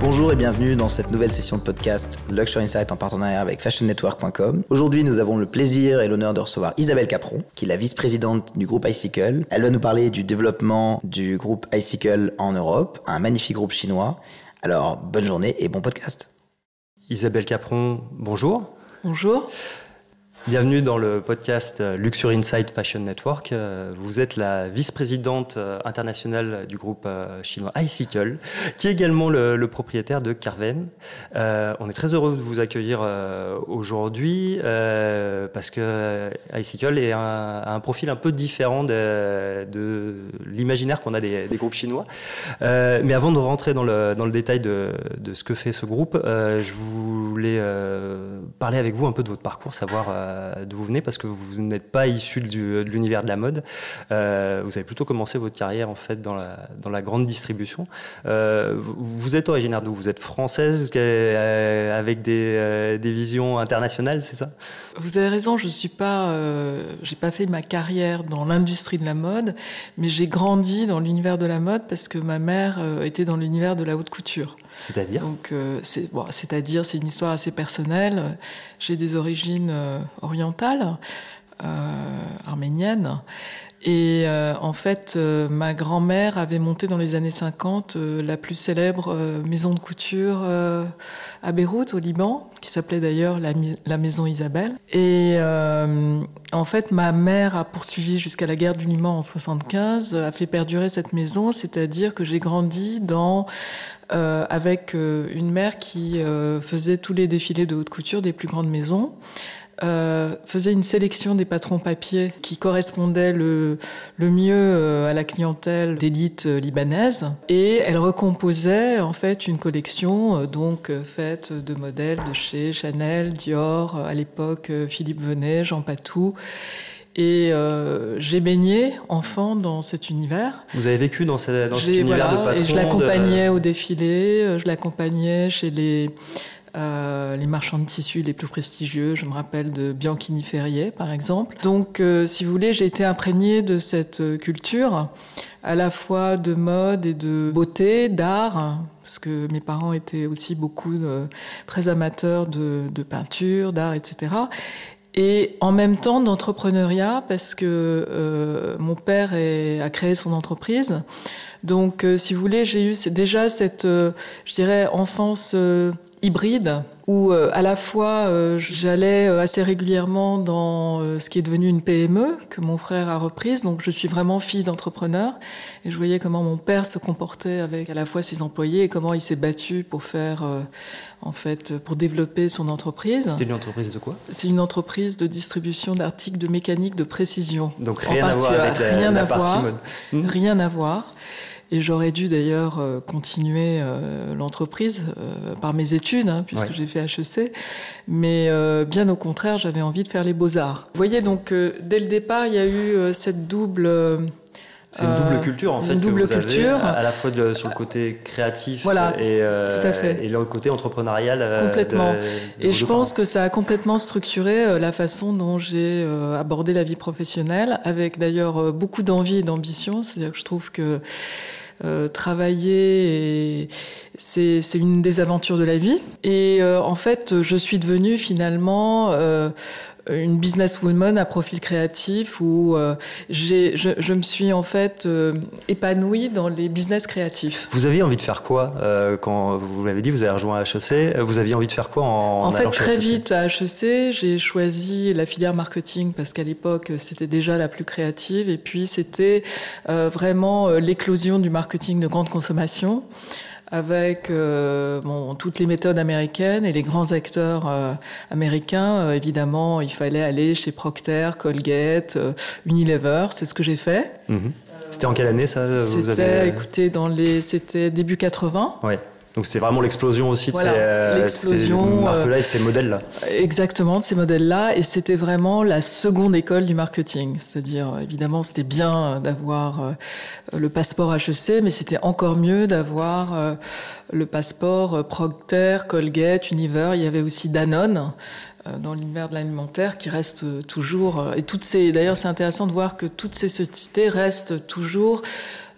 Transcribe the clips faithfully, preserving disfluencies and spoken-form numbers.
Bonjour et bienvenue dans cette nouvelle session de podcast Luxury Insight en partenariat avec fashion network point com. Aujourd'hui, nous avons le plaisir et l'honneur de recevoir Isabelle Capron, qui est la vice-présidente du groupe iCycle. Elle va nous parler du développement du groupe iCycle en Europe, un magnifique groupe chinois. Alors, bonne journée et bon podcast. Isabelle Capron, bonjour. Bonjour. Bienvenue dans le podcast Luxury Insight Fashion Network. Vous êtes la vice-présidente internationale du groupe chinois iCycle, qui est également le, le propriétaire de Carven. Euh, on est très heureux de vous accueillir euh, aujourd'hui euh, parce que iCycle est un, a un profil un peu différent de, de l'imaginaire qu'on a des, des groupes chinois. Euh, mais avant de rentrer dans le, dans le détail de, de ce que fait ce groupe, euh, je voulais euh, parler avec vous un peu de votre parcours, savoir euh, d'où vous venez, parce que vous n'êtes pas issu de l'univers de la mode. Euh, vous avez plutôt commencé votre carrière en fait dans la dans la grande distribution. Euh, vous êtes originaire d'où ? Vous êtes française euh, avec des euh, des visions internationales, c'est ça ? Vous avez raison. Je suis pas, euh, j'ai pas fait ma carrière dans l'industrie de la mode, mais j'ai grandi dans l'univers de la mode parce que ma mère euh, était dans l'univers de la haute couture. C'est-à-dire ? Donc, euh, c'est, bon, c'est-à-dire, c'est une histoire assez personnelle. J'ai des origines euh, orientales, euh, arméniennes. Et euh, en fait, euh, ma grand-mère avait monté dans les années cinquante euh, la plus célèbre euh, maison de couture euh, à Beyrouth, au Liban, qui s'appelait d'ailleurs la, la Maison Isabelle. Et euh, en fait, ma mère a poursuivi jusqu'à la guerre du Liban en soixante-quinze, a fait perdurer cette maison, c'est-à-dire que j'ai grandi dans... Euh, avec euh, une mère qui euh, faisait tous les défilés de haute couture des plus grandes maisons, euh, faisait une sélection des patrons papier qui correspondaient le, le mieux euh, à la clientèle d'élite euh, libanaise, et elle recomposait en fait une collection euh, donc euh, faite de modèles de chez Chanel, Dior, euh, à l'époque euh, Philippe Venet, Jean Patou. Et euh, j'ai baigné, enfant, dans cet univers. Vous avez vécu dans, ce, dans cet univers voilà, de patron. Et je l'accompagnais de... au défilé, je l'accompagnais chez les, euh, les marchands de tissus les plus prestigieux. Je me rappelle de Bianchini Ferrier, par exemple. Donc, euh, si vous voulez, j'ai été imprégnée de cette culture, à la fois de mode et de beauté, d'art, parce que mes parents étaient aussi beaucoup de, très amateurs de, de peinture, d'art, et cetera. Et en même temps d'entrepreneuriat, parce que euh, mon père est, a créé son entreprise. Donc, euh, si vous voulez, j'ai eu déjà cette, euh, je dirais, enfance euh, hybride, où euh, à la fois euh, j'allais assez régulièrement dans euh, ce qui est devenu une P M E, que mon frère a reprise. Donc, je suis vraiment fille d'entrepreneur. Et je voyais comment mon père se comportait avec à la fois ses employés et comment il s'est battu pour faire... Euh, en fait, pour développer son entreprise. C'était une entreprise de quoi ? C'est une entreprise de distribution d'articles de mécanique de précision. Donc rien à voir avec la, rien la à partie voir, mode. Mmh. Rien à voir. Et j'aurais dû d'ailleurs euh, continuer euh, l'entreprise euh, par mes études, hein, puisque ouais. j'ai fait H E C. Mais euh, bien au contraire, j'avais envie de faire les beaux-arts. Vous voyez, donc, euh, dès le départ, il y a eu euh, cette double... Euh, C'est une double culture en fait une que double vous culture. avez, à la fois de, sur le côté créatif voilà, et, euh, tout à fait. et le côté entrepreneurial. Complètement. De, de et je pense que ça a complètement structuré euh, la façon dont j'ai euh, abordé la vie professionnelle, avec d'ailleurs euh, beaucoup d'envie et d'ambition. C'est-à-dire que je trouve que euh, travailler, et c'est, c'est une des aventures de la vie. Et euh, en fait, je suis devenue finalement... Euh, une businesswoman à profil créatif où euh, j'ai, je, je me suis en fait euh, épanouie dans les business créatifs. Vous aviez envie de faire quoi euh, quand vous l'avez dit, vous avez rejoint H E C. Vous aviez envie de faire quoi en En fait, très H E C? vite à H E C, j'ai choisi la filière marketing parce qu'à l'époque c'était déjà la plus créative et puis c'était euh, vraiment euh, l'éclosion du marketing de grande consommation. Avec euh, bon, toutes les méthodes américaines et les grands acteurs euh, américains. Euh, évidemment, il fallait aller chez Procter, Colgate, euh, Unilever. C'est ce que j'ai fait. Mmh. C'était en quelle année ça vous C'était, avez... écoutez, dans les, c'était début quatre-vingts. Ouais. Donc c'est vraiment l'explosion aussi de voilà, ces, euh, l'explosion, ces marques-là et de ces modèles-là. Exactement, de ces modèles-là. Et c'était vraiment la seconde école du marketing. C'est-à-dire, évidemment, c'était bien d'avoir le passeport H E C, mais c'était encore mieux d'avoir le passeport Procter, Colgate, Unilever. Il y avait aussi Danone dans l'univers de l'alimentaire qui reste toujours... Et toutes ces, d'ailleurs, c'est intéressant de voir que toutes ces sociétés restent toujours...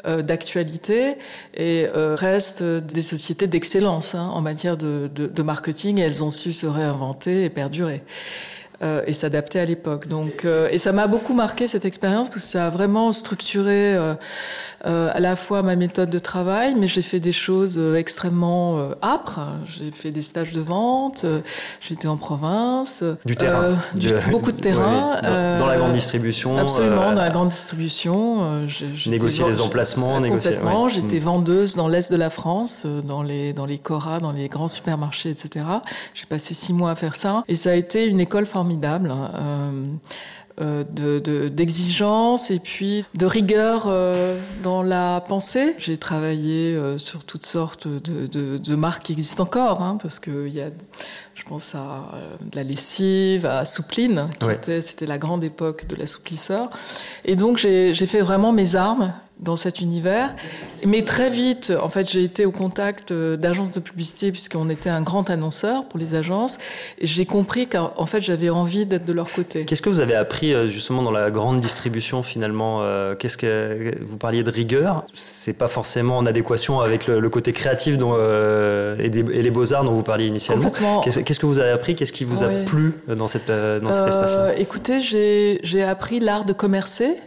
euh, d'actualité et euh, restent des sociétés d'excellence hein, en matière de, de, de marketing et elles ont su se réinventer et perdurer. Euh, et s'adapter à l'époque. Donc, euh, et ça m'a beaucoup marqué cette expérience parce que ça a vraiment structuré euh, euh, à la fois ma méthode de travail, mais j'ai fait des choses euh, extrêmement euh, âpres. J'ai fait des stages de vente, euh, j'étais en province. Du terrain. Euh, du, de... Beaucoup de terrain. Oui, dans, dans la grande distribution. Absolument, euh, dans la grande distribution. Euh, j'ai, négocier les emplacements. Complètement. Négocier, j'étais ouais. vendeuse dans l'est de la France, dans les, dans les Cora, dans les grands supermarchés, et cetera. J'ai passé six mois à faire ça. Et ça a été une école formidable. formidable, euh, euh, de, de, d'exigence et puis de rigueur euh, dans la pensée. J'ai travaillé euh, sur toutes sortes de, de, de marques qui existent encore, hein, parce que y a, je pense à euh, de la lessive, à Soupline, qui ouais. était, c'était la grande époque de l'assouplisseur. Et donc j'ai, j'ai fait vraiment mes armes dans cet univers. Mais très vite, en fait, j'ai été au contact d'agences de publicité puisqu'on était un grand annonceur pour les agences. Et j'ai compris qu'en fait, j'avais envie d'être de leur côté. Qu'est-ce que vous avez appris justement dans la grande distribution finalement ? Qu'est-ce que vous parliez de rigueur ? C'est pas forcément en adéquation avec le, le côté créatif dont, euh, et, des, et les beaux-arts dont vous parliez initialement. Qu'est-ce, qu'est-ce que vous avez appris ? Qu'est-ce qui vous a oui. plu dans, cette, dans cet euh, espace-là ? Écoutez, j'ai, j'ai appris l'art de commercer.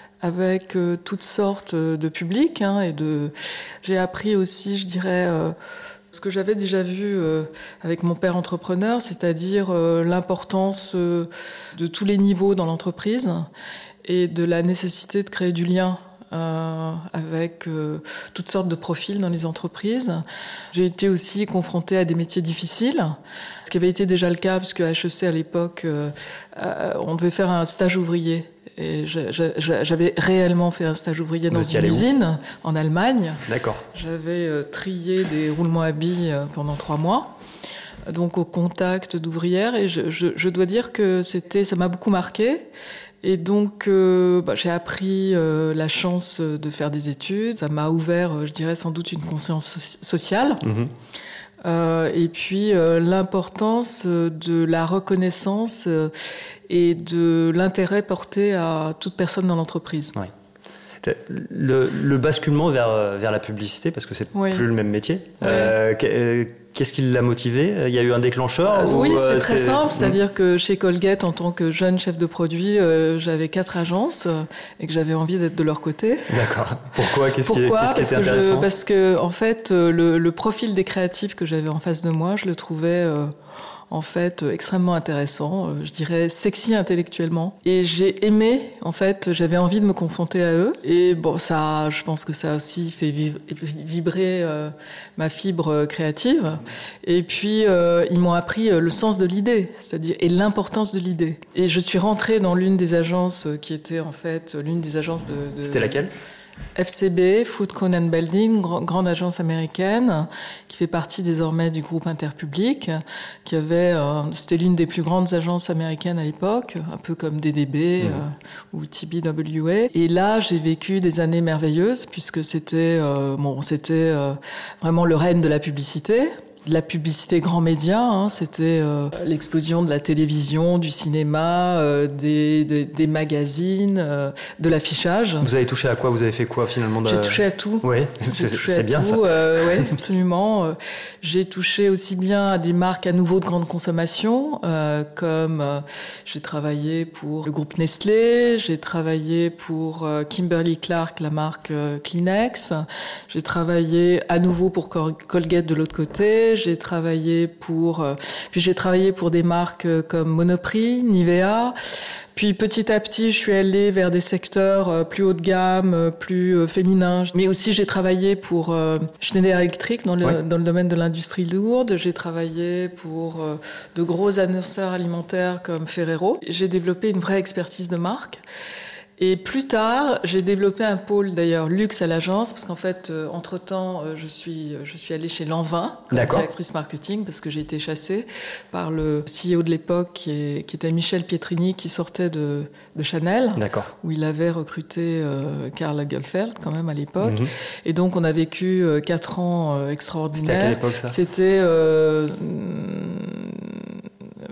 Avec euh, toutes sortes de publics hein, et de. J'ai appris aussi, je dirais, euh, ce que j'avais déjà vu euh, avec mon père entrepreneur, c'est-à-dire euh, l'importance euh, de tous les niveaux dans l'entreprise et de la nécessité de créer du lien. Euh, avec euh, toutes sortes de profils dans les entreprises. J'ai été aussi confrontée à des métiers difficiles, ce qui avait été déjà le cas puisque à H E C à l'époque, euh, euh, on devait faire un stage ouvrier. Et je, je, j'avais réellement fait un stage ouvrier dans une usine en Allemagne. D'accord. J'avais euh, trié des roulements à billes pendant trois mois. Donc au contact d'ouvrières et je, je, je dois dire que c'était, ça m'a beaucoup marqué. Et donc, euh, bah, j'ai appris euh, la chance de faire des études. Ça m'a ouvert, je dirais, sans doute une conscience so- sociale. Mmh. Euh, et puis, euh, l'importance de la reconnaissance euh, et de l'intérêt porté à toute personne dans l'entreprise. Ouais. Le, le basculement vers, vers la publicité, parce que c'est oui. plus le même métier. Ouais. Euh, Qu'est-ce qui l'a motivé ? Il y a eu un déclencheur ? euh, Oui, ou, c'était euh, très c'est... simple. C'est-à-dire que chez Colgate, en tant que jeune chef de produit, euh, j'avais quatre agences euh, et que j'avais envie d'être de leur côté. D'accord. Pourquoi ? Qu'est-ce Pourquoi ? qui, qu'est-ce parce qui était que intéressant ? je, Parce que, en fait, euh, le, le profil des créatifs que j'avais en face de moi, je le trouvais... Euh, en fait, euh, extrêmement intéressant, euh, je dirais sexy intellectuellement. Et j'ai aimé, en fait, j'avais envie de me confronter à eux. Et bon, ça, je pense que ça a aussi fait vib- vibrer euh, ma fibre créative. Et puis, euh, ils m'ont appris euh, le sens de l'idée, c'est-à-dire, et l'importance de l'idée. Et je suis rentrée dans l'une des agences qui était, en fait, l'une des agences de... de C'était laquelle ? F C B, Food Cone and Building, grande agence américaine qui fait partie désormais du groupe Interpublic, qui avait, euh, c'était l'une des plus grandes agences américaines à l'époque, un peu comme D D B mmh. euh, ou T B W A. Et là, j'ai vécu des années merveilleuses puisque c'était, euh, bon, c'était euh, vraiment le règne de la publicité. De la publicité grand média, hein, c'était euh, l'explosion de la télévision, du cinéma, euh, des, des, des magazines, euh, de l'affichage. Vous avez touché à quoi ? Vous avez fait quoi finalement de... J'ai touché à tout. Oui, c'est, c'est à bien tout, ça. Euh, oui, absolument. J'ai touché aussi bien à des marques à nouveau de grande consommation, euh, comme euh, j'ai travaillé pour le groupe Nestlé, j'ai travaillé pour euh, Kimberly-Clark, la marque euh, Kleenex, j'ai travaillé à nouveau pour Colgate de l'autre côté. J'ai travaillé pour, euh, puis j'ai travaillé pour des marques euh, comme Monoprix, Nivea. Puis petit à petit, je suis allée vers des secteurs euh, plus haut de gamme, euh, plus euh, féminins. Mais aussi, j'ai travaillé pour euh, Schneider Electric dans le, ouais. dans le domaine de l'industrie lourde. J'ai travaillé pour euh, de gros annonceurs alimentaires comme Ferrero. J'ai développé une vraie expertise de marque. Et plus tard, j'ai développé un pôle d'ailleurs luxe à l'agence parce qu'en fait, euh, entre-temps, euh, je suis je suis allée chez Lanvin comme D'accord. directrice marketing parce que j'ai été chassée par le C E O de l'époque qui, est, qui était Michel Pietrini qui sortait de, de Chanel. D'accord. Où il avait recruté euh, Karl Lagerfeld quand même à l'époque. Mm-hmm. Et donc, on a vécu euh, quatre ans euh, extraordinaires. C'était à quelle époque ça ? C'était... Euh,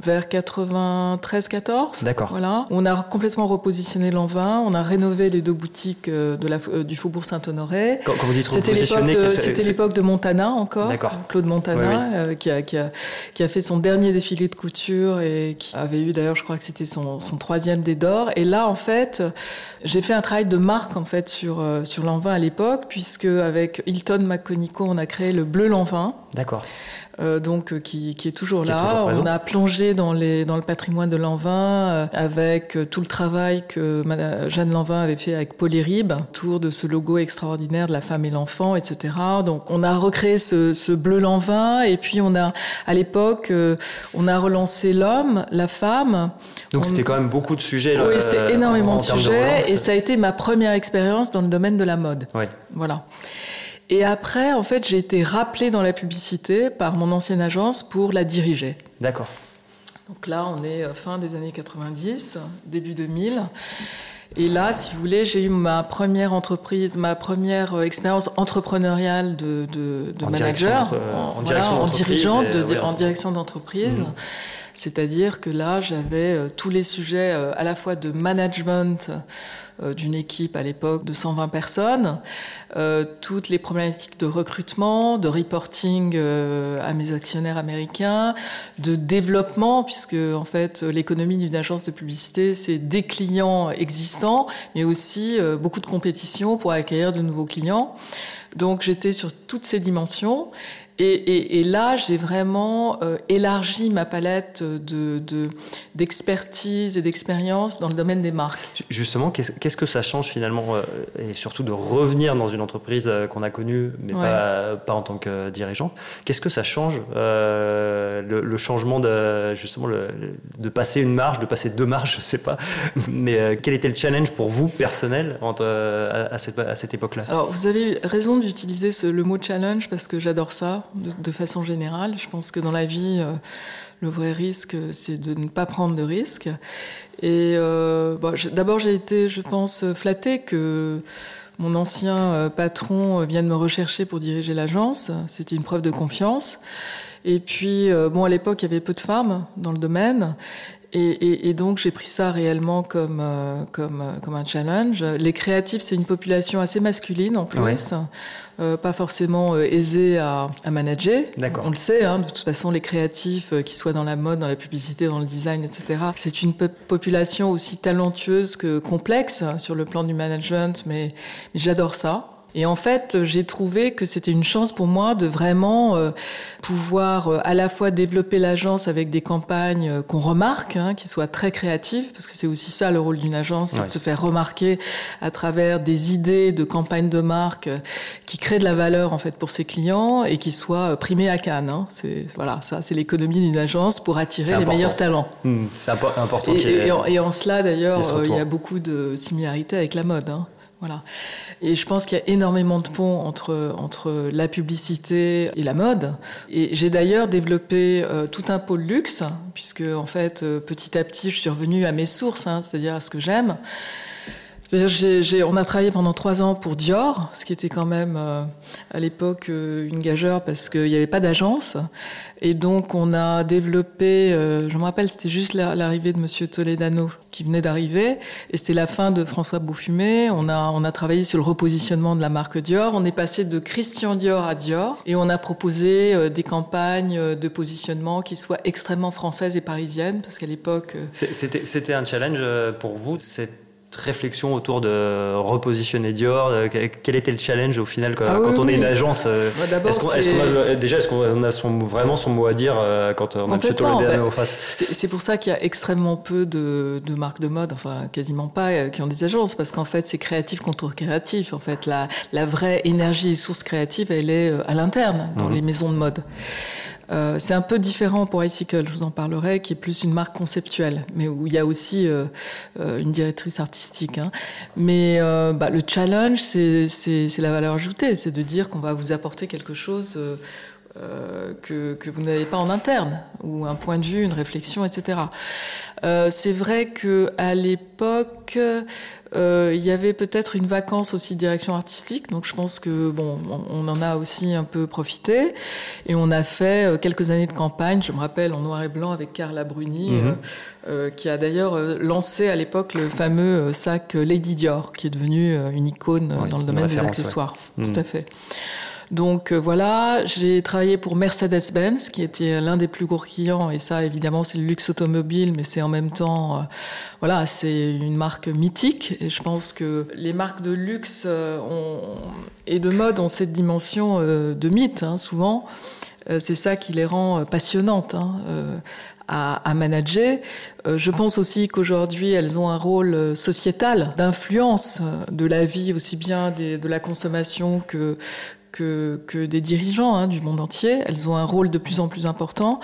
vers quatre-vingt-treize quatorze. D'accord. Voilà. On a complètement repositionné Lanvin, on a rénové les deux boutiques de la, du Faubourg Saint-Honoré. Quand, quand vous dites c'était l'époque de, c'était l'époque de Montana encore. D'accord. Claude Montana, oui, oui. Euh, qui, a, qui, a, qui a fait son dernier défilé de couture et qui avait eu d'ailleurs, je crois que c'était son, son troisième des d'or. Et là, en fait, j'ai fait un travail de marque en fait sur, euh, sur Lanvin à l'époque, puisque avec Hilton McConico, on a créé le Bleu Lanvin. D'accord. Euh, donc euh, qui, qui est toujours qui là. Est toujours on a plongé dans, les, dans le patrimoine de Lanvin euh, avec euh, tout le travail que Madame Jeanne Lanvin avait fait avec Paul Hérib autour de ce logo extraordinaire de la femme et l'enfant, et cetera. Donc on a recréé ce, ce bleu Lanvin et puis on a, à l'époque, euh, on a relancé l'homme, la femme. Donc on... c'était quand même beaucoup de sujets. Là, oui, c'était énormément en, en de sujets de et ça a été ma première expérience dans le domaine de la mode. Oui. Voilà. Et après, en fait, j'ai été rappelée dans la publicité par mon ancienne agence pour la diriger. D'accord. Donc là, on est fin des années quatre-vingt-dix, début deux mille. Et là, si vous voulez, j'ai eu ma première entreprise, ma première expérience entrepreneuriale de, de, de en manager, direction en, en, voilà, en dirigeante, de, ouais, en direction d'entreprise. Mmh. C'est-à-dire que là, j'avais euh, tous les sujets euh, à la fois de management euh, d'une équipe à l'époque de cent vingt personnes, euh, toutes les problématiques de recrutement, de reporting euh, à mes actionnaires américains, de développement, puisque en fait l'économie d'une agence de publicité, c'est des clients existants, mais aussi euh, beaucoup de compétition pour acquérir de nouveaux clients. Donc j'étais sur toutes ces dimensions. Et, et, et là, j'ai vraiment euh, élargi ma palette de, de, d'expertise et d'expérience dans le domaine des marques. Justement, qu'est-ce, qu'est-ce que ça change finalement, euh, et surtout de revenir dans une entreprise euh, qu'on a connue, mais ouais. pas, pas en tant que dirigeante. Qu'est-ce que ça change, euh, le, le changement de, justement, le, de passer une marche, de passer deux marches, je sais pas. Mais euh, quel était le challenge pour vous, personnel, entre, euh, à, cette, à cette époque-là ? Alors, vous avez raison d'utiliser ce, le mot challenge parce que j'adore ça. De, de façon générale, je pense que dans la vie, euh, le vrai risque, c'est de ne pas prendre de risques. Et euh, bon, d'abord, j'ai été, je pense, flattée que mon ancien euh, patron vienne me rechercher pour diriger l'agence. C'était une preuve de confiance. Et puis, euh, bon, à l'époque, il y avait peu de femmes dans le domaine. Et, et, et donc, j'ai pris ça réellement comme, euh, comme, comme un challenge. Les créatifs, c'est une population assez masculine, en plus. Ouais. Euh, pas forcément euh, aisée à, à manager. D'accord. On le sait, hein, de toute façon, les créatifs, euh, qu'ils soient dans la mode, dans la publicité, dans le design, et cetera, c'est une po- population aussi talentueuse que complexe hein, sur le plan du management, mais, mais j'adore ça. Et en fait, j'ai trouvé que c'était une chance pour moi de vraiment euh, pouvoir euh, à la fois développer l'agence avec des campagnes euh, qu'on remarque, hein, qui soient très créatives, parce que c'est aussi ça le rôle d'une agence, c'est ouais. de se faire remarquer à travers des idées de campagnes de marque euh, qui créent de la valeur en fait pour ses clients et qui soient euh, primées à Cannes. Hein. C'est voilà, ça, c'est l'économie d'une agence pour attirer c'est les important. meilleurs talents. Mmh, c'est impo- important. Et, et, et, en, et en cela d'ailleurs, il euh, y a beaucoup de similarités avec la mode. Hein. Voilà. Et je pense qu'il y a énormément de ponts entre, entre la publicité et la mode. Et j'ai d'ailleurs développé euh, tout un pôle luxe, puisque en fait, euh, petit à petit, je suis revenue à mes sources, hein, c'est-à-dire à ce que j'aime. C'est-à-dire, j'ai, j'ai, on a travaillé pendant trois ans pour Dior, ce qui était quand même euh, à l'époque euh, une gageure parce qu'il n'y avait pas d'agence. Et donc, on a développé, euh, je me rappelle, c'était juste la, l'arrivée de Monsieur Toledano qui venait d'arriver, et c'était la fin de François Beaufumé. On a, on a travaillé sur le repositionnement de la marque Dior. On est passé de Christian Dior à Dior, et on a proposé euh, des campagnes de positionnement qui soient extrêmement françaises et parisiennes, parce qu'à l'époque, euh... c'était, c'était un challenge pour vous. C'est réflexion autour de repositionner Dior, quel était le challenge au final quand, ah oui, quand on oui. est une agence euh, bah est-ce qu'on, est-ce qu'on a, déjà est-ce qu'on a son, vraiment son mot à dire euh, quand on a M. Toledano en face? c'est, c'est pour ça qu'il y a extrêmement peu de, de marques de mode, enfin quasiment pas, euh, qui ont des agences, parce qu'en fait c'est créatif contre créatif. En fait la, la vraie énergie et source créative elle est à l'interne dans mmh. les maisons de mode. Euh, c'est un peu différent pour Icicle, je vous en parlerai, qui est plus une marque conceptuelle, mais où il y a aussi euh, euh, une directrice artistique. Hein. Mais euh, bah, le challenge, c'est, c'est, c'est la valeur ajoutée, c'est de dire qu'on va vous apporter quelque chose euh, euh, que, que vous n'avez pas en interne, ou un point de vue, une réflexion, et cetera. Euh, c'est vrai qu'à l'époque, euh, il y avait peut-être une vacance aussi de direction artistique, donc je pense que bon, on en a aussi un peu profité, et on a fait quelques années de campagne, je me rappelle, en noir et blanc avec Carla Bruni, mmh. euh, euh, qui a d'ailleurs lancé à l'époque le fameux sac Lady Dior, qui est devenu une icône oui, dans le domaine des accessoires. Ouais. Tout mmh. à fait. Donc euh, voilà, j'ai travaillé pour Mercedes-Benz, qui était l'un des plus gros clients, et ça évidemment c'est le luxe automobile, mais c'est en même temps, euh, voilà, c'est une marque mythique, et je pense que les marques de luxe euh, ont, et de mode ont cette dimension euh, de mythe, hein, souvent, euh, c'est ça qui les rend euh, passionnantes, hein, euh, à, à manager. Euh, je pense aussi qu'aujourd'hui, elles ont un rôle sociétal, d'influence de la vie, aussi bien des, de la consommation que Que, que des dirigeants hein, du monde entier. Elles ont un rôle de plus en plus important.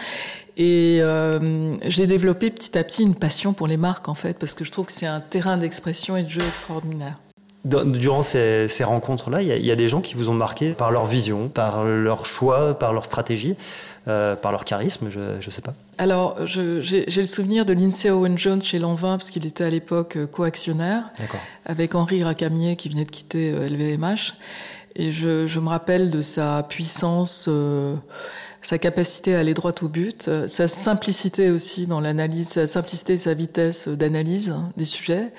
Et euh, j'ai développé petit à petit une passion pour les marques, en fait, parce que je trouve que c'est un terrain d'expression et de jeu extraordinaire. Durant ces, ces rencontres-là, il y, y a des gens qui vous ont marqué par leur vision, par leur choix, par leur stratégie, euh, par leur charisme, je ne sais pas. Alors, je, j'ai, j'ai le souvenir de Lindsay Owen-Jones chez Lanvin, parce qu'il était à l'époque co-actionnaire, D'accord. avec Henri Racamier, qui venait de quitter L V M H. Et je, je me rappelle de sa puissance, euh, sa capacité à aller droit au but, euh, sa simplicité aussi dans l'analyse, sa simplicité et sa vitesse d'analyse hein, des sujets,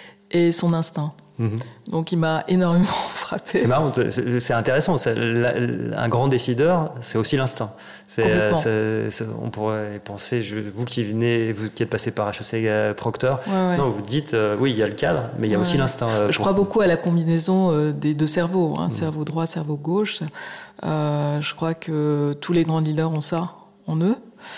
et son instinct. Mmh. Donc il m'a énormément frappé. C'est marrant, c'est, c'est intéressant. C'est, la, un grand décideur, c'est aussi l'instinct. C'est, c'est, c'est, on pourrait penser, je, vous qui venez, vous qui êtes passé par H E C euh, Proctor, ouais, ouais. non, vous dites, euh, oui, il y a le cadre, mais il y a ouais. aussi l'instinct. Euh, je pour... crois beaucoup à la combinaison euh, des deux cerveaux, hein, mmh. cerveau droit, cerveau gauche. Euh, je crois que tous les grands leaders ont ça en eux.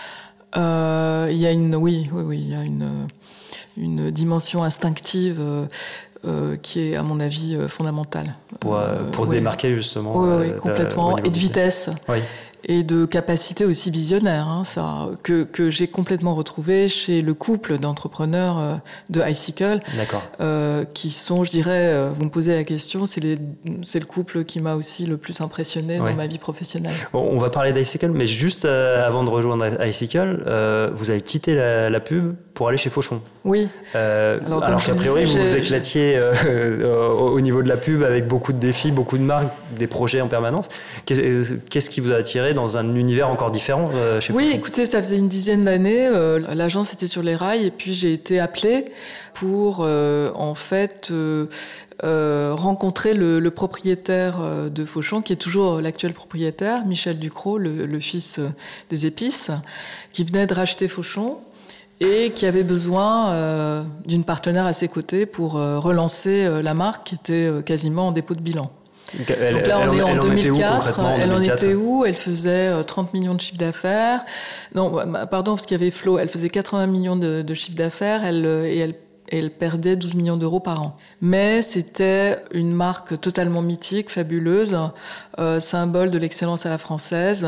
Euh, il y a une, oui, oui, oui, il y a une, une dimension instinctive. Euh, Euh, qui est à mon avis euh, fondamentale. Pour, euh, pour se oui. démarquer justement. Oui, oui, complètement. De, et de vitesse. Oui. Et de capacité aussi visionnaire, hein, ça, que, que j'ai complètement retrouvé chez le couple d'entrepreneurs euh, de Icicle. D'accord. Euh, qui sont, je dirais, euh, vous me posez la question, c'est, les, c'est le couple qui m'a aussi le plus impressionné oui. dans ma vie professionnelle. Bon, on va parler d'Icicle, mais juste euh, avant de rejoindre Icicle, euh, vous avez quitté la, la pub pour aller chez Fauchon. Oui. Euh, alors, alors qu'a priori, disais, vous vous éclatiez euh, euh, au niveau de la pub avec beaucoup de défis, beaucoup de marques, des projets en permanence. Qu'est-ce, qu'est-ce qui vous a attiré dans un univers encore différent euh, chez Oui, Fauchon ? Écoutez, ça faisait une dizaine d'années. Euh, l'agence était sur les rails et puis j'ai été appelée pour, euh, en fait, euh, euh, rencontrer le, le propriétaire de Fauchon, qui est toujours l'actuel propriétaire, Michel Ducrot, le, le fils des épices, qui venait de racheter Fauchon et qui avait besoin euh, d'une partenaire à ses côtés pour euh, relancer euh, la marque qui était euh, quasiment en dépôt de bilan. Elle, Donc là, on elle, est en elle deux mille quatre. En elle deux mille quatre. en était où ? Elle faisait euh, trente millions de chiffre d'affaires. Non, pardon, parce qu'il y avait Flo. Elle faisait quatre-vingts millions de, de chiffre d'affaires elle, et elle, elle perdait douze millions d'euros par an. Mais c'était une marque totalement mythique, fabuleuse, euh, symbole de l'excellence à la française,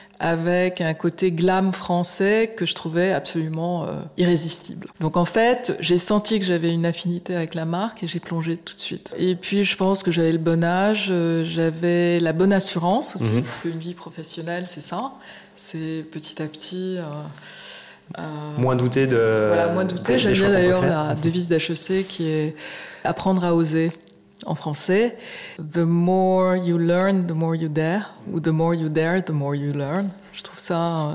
avec un côté glam français que je trouvais absolument euh, irrésistible. Donc en fait, j'ai senti que j'avais une affinité avec la marque et j'ai plongé tout de suite. Et puis je pense que j'avais le bon âge, euh, j'avais la bonne assurance aussi, mmh. parce qu'une vie professionnelle, c'est ça. C'est petit à petit... Euh, euh, moins douter de... Voilà, moins douter. J'aime bien d'ailleurs la devise d'H E C qui est « apprendre à oser ». En français, the more you learn, the more you dare, ou the more you dare, the more you learn. Je trouve ça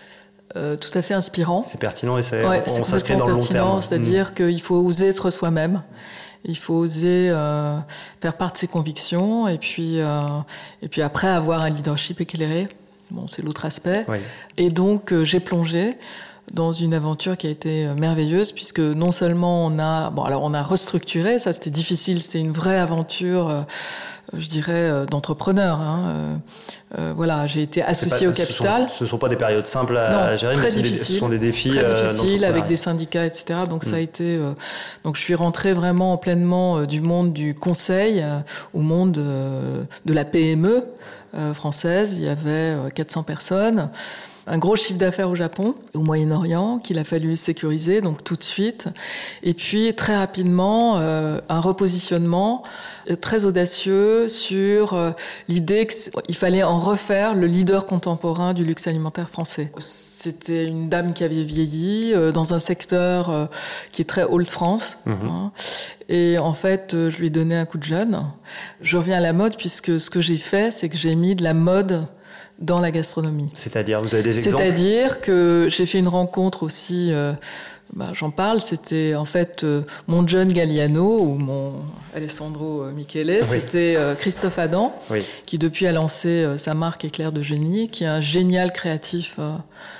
euh, tout à fait inspirant. C'est pertinent et c'est, ouais, on, c'est on s'inscrit dans le long terme. C'est-à-dire mmh. qu'il faut oser être soi-même. Il faut oser euh, faire part de ses convictions et puis, euh, et puis après avoir un leadership éclairé. Bon, c'est l'autre aspect. Oui. Et donc, euh, j'ai plongé dans une aventure qui a été merveilleuse, puisque non seulement on a, bon, alors on a restructuré, ça c'était difficile, c'était une vraie aventure, euh, je dirais, euh, d'entrepreneur. Hein. Euh, euh, voilà, j'ai été associée au capital. Ce ne sont, sont pas des périodes simples à, non, à gérer, mais des, ce sont des défis très euh, difficiles avec des syndicats, et cetera. Donc mmh. ça a été. Euh, donc je suis rentrée vraiment pleinement euh, du monde du conseil euh, au monde euh, de la P M E euh, française. Il y avait euh, quatre cents personnes. un gros chiffre d'affaires au Japon, au Moyen-Orient, qu'il a fallu sécuriser, donc tout de suite. Et puis, très rapidement, euh, un repositionnement très audacieux sur euh, l'idée qu'il fallait en refaire le leader contemporain du luxe alimentaire français. C'était une dame qui avait vieilli euh, dans un secteur euh, qui est très old France. Mmh. Hein. Et en fait, euh, je lui ai donné un coup de jeune. Je reviens à la mode puisque ce que j'ai fait, c'est que j'ai mis de la mode dans la gastronomie. C'est-à-dire, vous avez des exemples ? C'est-à-dire que j'ai fait une rencontre aussi... Euh, Bah, j'en parle, c'était en fait euh, mon John Galliano ou mon Alessandro Michele, oui. C'était euh, Christophe Adam, oui. Qui depuis a lancé euh, sa marque Éclair de Génie, qui est un génial créatif euh,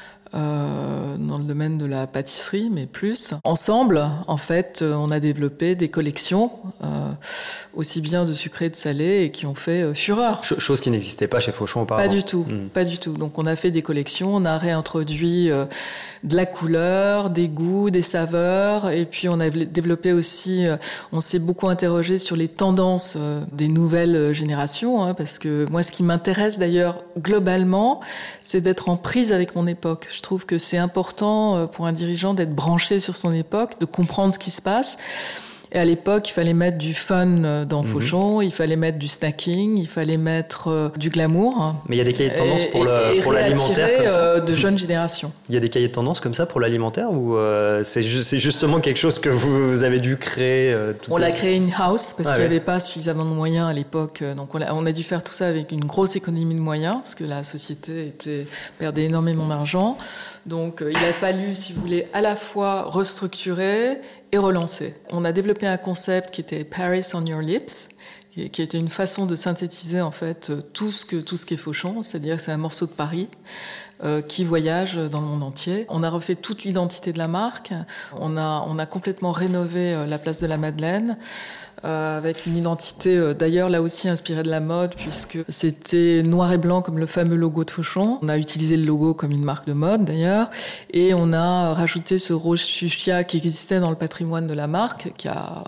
euh, dans le domaine de la pâtisserie, mais plus. Ensemble, en fait, euh, on a développé des collections, euh, aussi bien de sucré et de salé, et qui ont fait euh, fureur. Chose qui n'existait pas chez Fauchon auparavant. Pas du tout, mmh. pas du tout. Donc on a fait des collections, on a réintroduit euh, de la couleur, des goûts, des saveurs, et puis on a développé aussi, euh, on s'est beaucoup interrogé sur les tendances euh, des nouvelles générations, hein, parce que moi ce qui m'intéresse d'ailleurs globalement, c'est d'être en prise avec mon époque. Je trouve que c'est important euh, pour un dirigeant d'être branché sur son époque, de comprendre ce qui se passe. Et à l'époque, il fallait mettre du fun dans mmh. Fauchon, il fallait mettre du snacking, il fallait mettre euh, du glamour. Mais il y a des cahiers de tendance et, pour, le, et, pour l'alimentaire comme ça euh, de jeunes générations. Il y a des cahiers de tendance comme ça pour l'alimentaire ou euh, c'est, ju- c'est justement quelque chose que vous avez dû créer euh, tout On l'a créé in-house parce ah, qu'il n'y ouais. avait pas suffisamment de moyens à l'époque. Donc on a, on a dû faire tout ça avec une grosse économie de moyens parce que la société était, perdait énormément d'argent. Donc euh, il a fallu, si vous voulez, à la fois restructurer et relancer. On a développé un concept qui était Paris on your lips, qui, qui était une façon de synthétiser en fait tout ce que tout ce qu'est Fauchon, c'est-à-dire que c'est un morceau de Paris euh, qui voyage dans le monde entier. On a refait toute l'identité de la marque. On a on a complètement rénové euh, la place de la Madeleine. Euh, avec une identité euh, d'ailleurs là aussi inspirée de la mode puisque c'était noir et blanc comme le fameux logo de Fauchon. On a utilisé le logo comme une marque de mode d'ailleurs et on a rajouté ce rose fuchsia qui existait dans le patrimoine de la marque qui a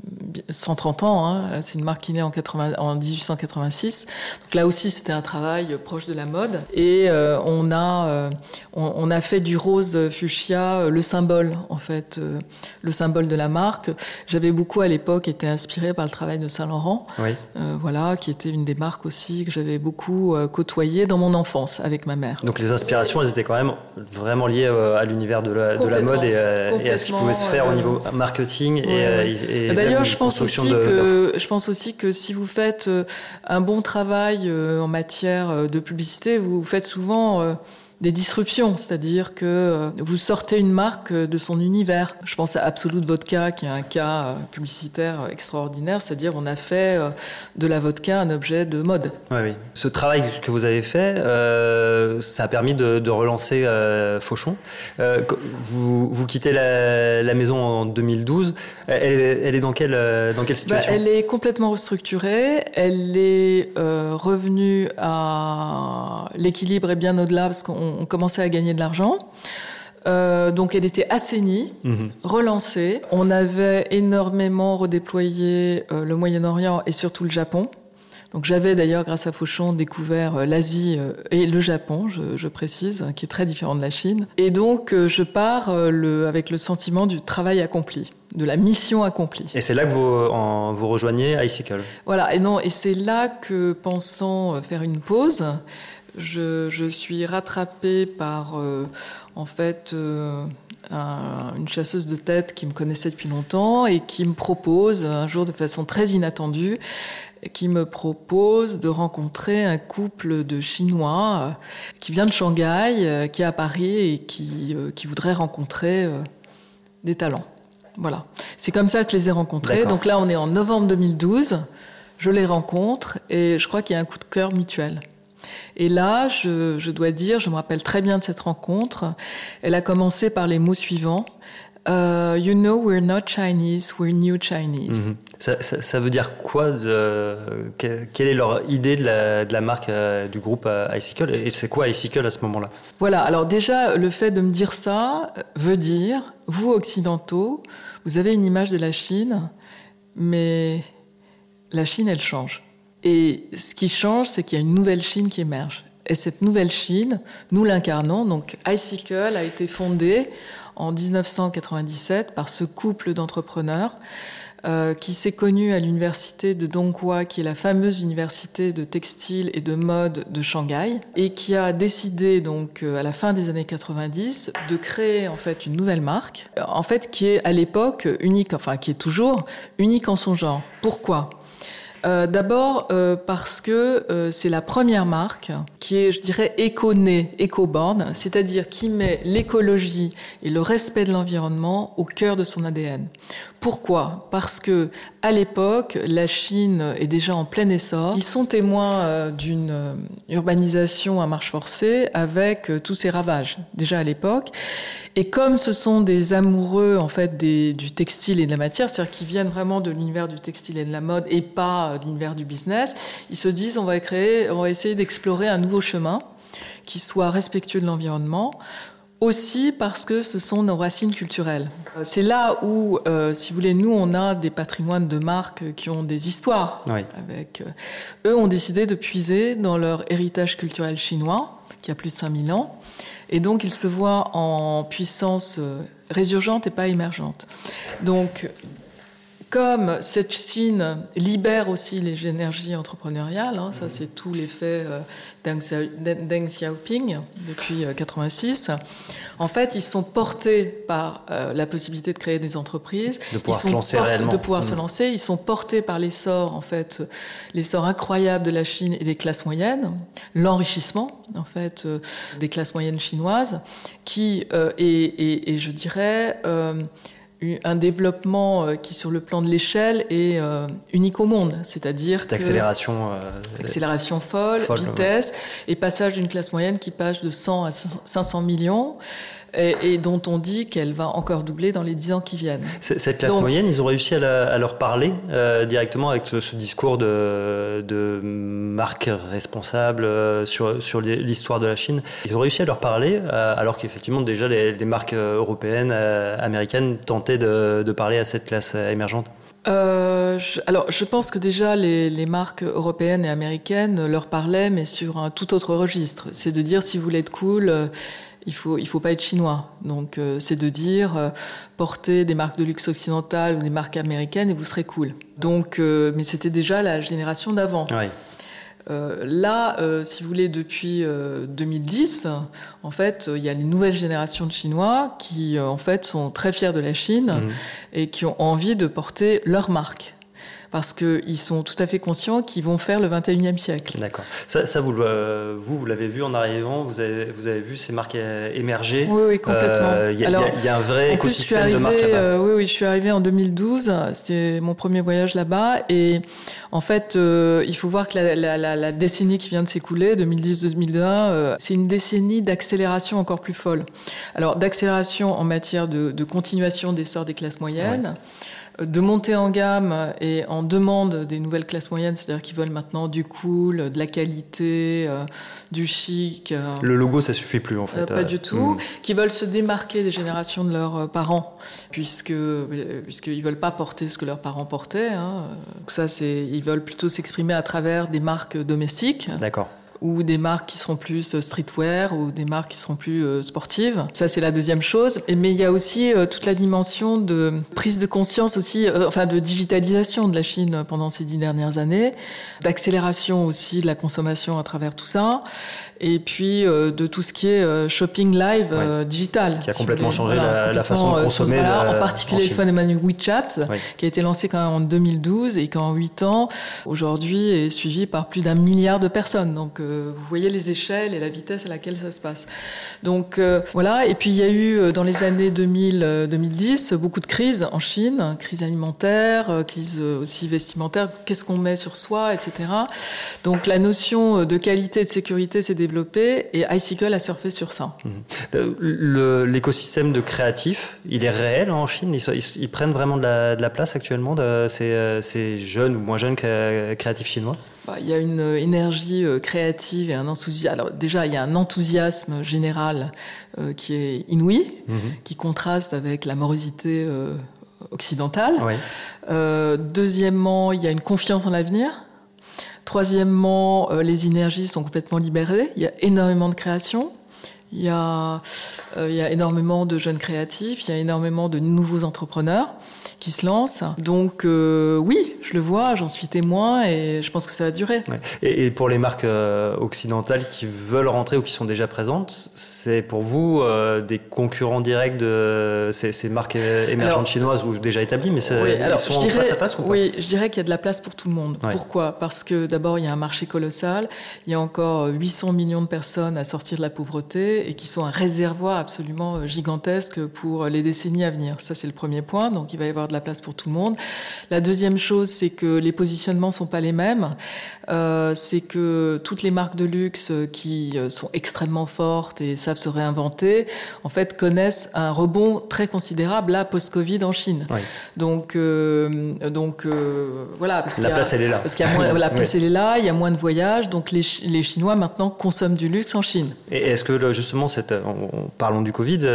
cent trente ans, hein. C'est une marque qui est née en, quatre-vingts, en dix-huit cent quatre-vingt-six. Donc là aussi c'était un travail proche de la mode et euh, on a euh, on, on a fait du rose fuchsia euh, le symbole en fait euh, le symbole de la marque. J'avais beaucoup à l'époque été inspirée par le travail de Saint-Laurent, oui. euh, voilà, qui était une des marques aussi que j'avais beaucoup euh, côtoyée dans mon enfance avec ma mère. Donc les inspirations, elles étaient quand même vraiment liées euh, à l'univers de la, de la mode et, euh, et à ce qui pouvait se faire euh, au niveau marketing ouais, et, ouais. et, et d'ailleurs je pense aussi de, que je pense aussi que si vous faites euh, un bon travail euh, en matière de publicité, vous faites souvent euh, des disruptions, c'est-à-dire que vous sortez une marque de son univers. Je pense à Absolut Vodka, qui est un cas publicitaire extraordinaire, c'est-à-dire on a fait de la vodka un objet de mode. Oui, oui. Ce travail que vous avez fait, euh, ça a permis de, de relancer euh, Fauchon. Euh, vous, vous quittez la, la maison en deux mille douze. Elle, elle est dans quelle, dans quelle situation ? Bah, elle est complètement restructurée. Elle est euh, revenue à l'équilibre et bien au-delà parce qu'on on commençait à gagner de l'argent. Euh, donc elle était assainie, mmh. relancée. On avait énormément redéployé euh, le Moyen-Orient et surtout le Japon. Donc j'avais d'ailleurs, grâce à Fauchon, découvert euh, l'Asie euh, et le Japon, je, je précise, qui est très différent de la Chine. Et donc euh, je pars euh, le, avec le sentiment du travail accompli, de la mission accomplie. Et c'est là que vous, en, vous rejoignez Icicle. Voilà, et non, et c'est là que, pensant faire une pause, Je, je suis rattrapée par, euh, en fait, euh, un, une chasseuse de tête qui me connaissait depuis longtemps et qui me propose, un jour de façon très inattendue, qui me propose de rencontrer un couple de Chinois euh, qui vient de Shanghai, euh, qui est à Paris et qui, euh, qui voudrait rencontrer euh, des talents. Voilà. C'est comme ça que je les ai rencontrés. D'accord. Donc là, on est en novembre deux mille douze. Je les rencontre et je crois qu'il y a un coup de cœur mutuel. Et là, je, je dois dire, je me rappelle très bien de cette rencontre. Elle a commencé par les mots suivants. Uh, you know, we're not Chinese, we're new Chinese. Mmh. Ça, ça, ça veut dire quoi de, quelle est leur idée de la, de la marque euh, du groupe euh, Icicle et c'est quoi Icicle à ce moment-là ? Voilà, alors déjà, le fait de me dire ça veut dire, vous occidentaux, vous avez une image de la Chine, mais la Chine, elle change. Et ce qui change, c'est qu'il y a une nouvelle Chine qui émerge. Et cette nouvelle Chine, nous l'incarnons. Donc iCycle a été fondée en dix-neuf cent quatre-vingt-dix-sept par ce couple d'entrepreneurs euh, qui s'est connu à l'université de Donghua, qui est la fameuse université de textile et de mode de Shanghai, et qui a décidé donc euh, à la fin des années quatre-vingt-dix de créer en fait une nouvelle marque, en fait qui est à l'époque unique, enfin qui est toujours unique en son genre. Pourquoi ? Euh, d'abord euh, parce que euh, c'est la première marque qui est, je dirais, éco-née, éco-born, c'est-à-dire qui met l'écologie et le respect de l'environnement au cœur de son A D N. Pourquoi ? Parce que à l'époque, la Chine est déjà en plein essor. Ils sont témoins euh, d'une euh, urbanisation à marche forcée avec euh, tous ses ravages, déjà à l'époque. Et comme ce sont des amoureux en fait des, du textile et de la matière, c'est-à-dire qu'ils viennent vraiment de l'univers du textile et de la mode et pas euh, de l'univers du business, ils se disent on va créer, on va essayer d'explorer un nouveau chemin qui soit respectueux de l'environnement. Aussi parce que ce sont nos racines culturelles. C'est là où, euh, si vous voulez, nous, on a des patrimoines de marques qui ont des histoires. Oui. Avec, euh, eux ont décidé de puiser dans leur héritage culturel chinois, qui a plus de cinq mille ans. Et donc, ils se voient en puissance euh, résurgente et pas émergente. Donc, comme cette Chine libère aussi les énergies entrepreneuriales, hein, ça c'est tout l'effet euh, Deng Xiaoping depuis euh, quatre-vingt-six. En fait, ils sont portés par euh, la possibilité de créer des entreprises, de pouvoir ils sont se lancer portés, réellement, de pouvoir mmh. se lancer. Ils sont portés par l'essor, en fait, l'essor incroyable de la Chine et des classes moyennes, l'enrichissement, en fait, euh, des classes moyennes chinoises, qui euh, est, et, et je dirais. Euh, un développement qui, sur le plan de l'échelle, est euh, unique au monde. C'est-à-dire cette que accélération... Euh, accélération folle, folle vitesse, ouais. Et passage d'une classe moyenne qui passe de cent à cinq cents millions, et, et dont on dit qu'elle va encore doubler dans les dix ans qui viennent. Cette classe Donc, moyenne, ils ont réussi à, la, à leur parler euh, directement avec ce, ce discours de, de marque responsable euh, sur, sur l'histoire de la Chine. Ils ont réussi à leur parler, euh, alors qu'effectivement, déjà, les, les marques européennes, euh, américaines tentaient de, de parler à cette classe émergente. Euh, je, alors, je pense que déjà les, les marques européennes et américaines leur parlaient, mais sur un tout autre registre. C'est de dire, si vous voulez être cool, euh, il faut, il faut pas être chinois. Donc, euh, c'est de dire, euh, portez des marques de luxe occidentales ou des marques américaines et vous serez cool. Donc, euh, mais c'était déjà la génération d'avant. Oui. Euh, là, euh, si vous voulez, depuis euh, deux mille dix, en fait, il euh, y a les nouvelles générations de Chinois qui, euh, en fait, sont très fiers de la Chine mmh. et qui ont envie de porter leur marque. Parce qu'ils sont tout à fait conscients qu'ils vont faire le vingt et unième siècle. D'accord. Ça, ça vous, euh, vous, vous l'avez vu en arrivant, vous avez, vous avez vu ces marques émerger. Oui, oui, complètement. Euh, y a, Alors, il y, y a un vrai écosystème arrivée, de marques là-bas. Euh, oui, oui, je suis arrivée en deux mille douze. C'était mon premier voyage là-bas. Et en fait, euh, il faut voir que la, la, la, la décennie qui vient de s'écouler, deux mille dix deux mille un, euh, c'est une décennie d'accélération encore plus folle. Alors, d'accélération en matière de, de continuation d'essor des classes moyennes. Ouais. De monter en gamme et en demande des nouvelles classes moyennes, c'est-à-dire qu'ils veulent maintenant du cool, de la qualité, euh, du chic. Euh, le logo, ça suffit plus en fait. Euh, pas euh, du tout. Mmh. Qui veulent se démarquer des générations de leurs parents, puisque puisqu'ils veulent pas porter ce que leurs parents portaient. Hein. Ça, c'est ils veulent plutôt s'exprimer à travers des marques domestiques. D'accord. Ou des marques qui seront plus streetwear, ou des marques qui seront plus euh, sportives. Ça, c'est la deuxième chose. Mais il y a aussi euh, toute la dimension de prise de conscience aussi, euh, enfin de digitalisation de la Chine pendant ces dix dernières années, d'accélération aussi de la consommation à travers tout ça, et puis euh, de tout ce qui est euh, shopping live ouais. euh, digital. Qui a complètement changé voilà, la, complètement, la façon de consommer. Euh, voilà, la, en particulier en le phénomène WeChat, ouais. qui a été lancé quand même en deux mille douze et qui en huit ans, aujourd'hui, est suivi par plus d'un milliard de personnes. Donc, euh, vous voyez les échelles et la vitesse à laquelle ça se passe. Donc euh, voilà. Et puis il y a eu dans les années deux mille deux mille dix beaucoup de crises en Chine, crise alimentaire, crise aussi vestimentaire. Qu'est-ce qu'on met sur soi, et cetera. Donc la notion de qualité et de sécurité s'est développée et iCycle a surfé sur ça. Mmh. Le, l'écosystème de créatifs, il est réel en Chine. Ils, ils, ils prennent vraiment de la, de la place actuellement de ces, ces jeunes ou moins jeunes créatifs chinois. Bah, il y a une énergie créative et un enthousiasme. Alors déjà, il y a un enthousiasme général euh, qui est inouï, mmh. qui contraste avec la morosité euh, occidentale. Oui. Euh, deuxièmement, il y a une confiance en l'avenir. Troisièmement, euh, les énergies sont complètement libérées. Il y a énormément de création. Il y a, euh, il y a énormément de jeunes créatifs. Il y a énormément de nouveaux entrepreneurs qui se lancent. Donc euh, oui, je le vois, j'en suis témoin et je pense que ça va durer. Ouais. Et, et pour les marques euh, occidentales qui veulent rentrer ou qui sont déjà présentes, c'est pour vous euh, des concurrents directs de ces, ces marques émergentes alors, chinoises ou déjà établies, mais oui, alors, ils sont je en dirais, face à face ou pas? Oui, je dirais qu'il y a de la place pour tout le monde. Ouais. Pourquoi ? Parce que d'abord, il y a un marché colossal, il y a encore huit cents millions de personnes à sortir de la pauvreté et qui sont un réservoir absolument gigantesque pour les décennies à venir. Ça, c'est le premier point, donc il va y avoir de la place pour tout le monde. La deuxième chose, c'est que les positionnements sont pas les mêmes. Euh, c'est que toutes les marques de luxe qui sont extrêmement fortes et savent se réinventer, en fait, connaissent un rebond très considérable là post-Covid en Chine. Oui. Donc, euh, donc euh, voilà. Parce la place, a, elle est là. Parce qu'il y a moins, la place, oui. elle est là. Il y a moins de voyages, donc les, les Chinois maintenant consomment du luxe en Chine. Et est-ce que justement, cette, en parlant du Covid,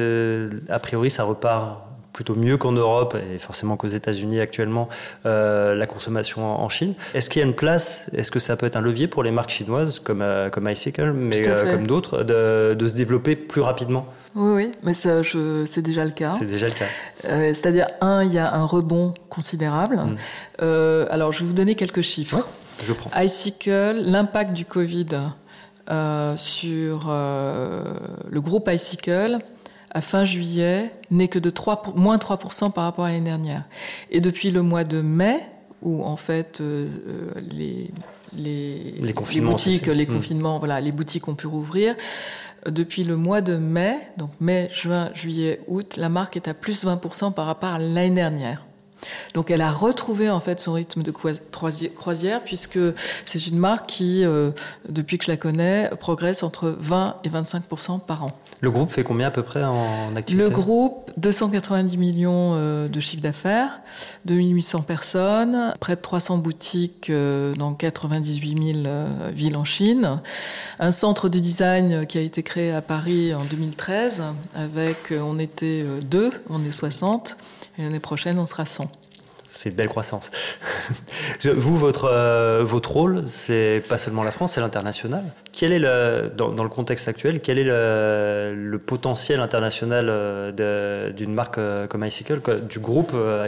a priori, ça repart plutôt mieux qu'en Europe et forcément qu'aux États-Unis actuellement, euh, la consommation en, en Chine. Est-ce qu'il y a une place, est-ce que ça peut être un levier pour les marques chinoises comme, euh, comme iCycle, mais euh, comme d'autres, de, de se développer plus rapidement ? Oui, oui, mais ça, je, c'est déjà le cas. C'est déjà le cas. Euh, c'est-à-dire, un, il y a un rebond considérable. Mmh. Euh, alors, je vais vous donner quelques chiffres. Ouais, je prends. iCycle, l'impact du Covid euh, sur euh, le groupe iCycle, à fin juillet, n'est que de trois pour, moins trois pour cent par rapport à l'année dernière. Et depuis le mois de mai, où en fait euh, les, les, les, les boutiques, les mmh. confinements, voilà, les boutiques ont pu rouvrir, depuis le mois de mai, donc mai, juin, juillet, août, la marque est à plus vingt pour cent par rapport à l'année dernière. Donc elle a retrouvé en fait son rythme de croisière puisque c'est une marque qui, euh, depuis que je la connais, progresse entre vingt et vingt-cinq pour cent par an. Le groupe fait combien à peu près en activité ? Le groupe, deux cent quatre-vingt-dix millions euh, de chiffre d'affaires, deux mille huit cents personnes, près de trois cents boutiques euh, dans quatre-vingt-dix-huit mille euh, villes en Chine, un centre de design qui a été créé à Paris en deux mille treize, avec, euh, on était euh, deux, on est soixante, et l'année prochaine on sera cent. C'est une belle croissance. Vous, votre, euh, votre rôle, c'est pas seulement la France, c'est l'international. Quel est le, dans, dans le contexte actuel, quel est le, le potentiel international de, d'une marque comme iCycle, du groupe iCycle ?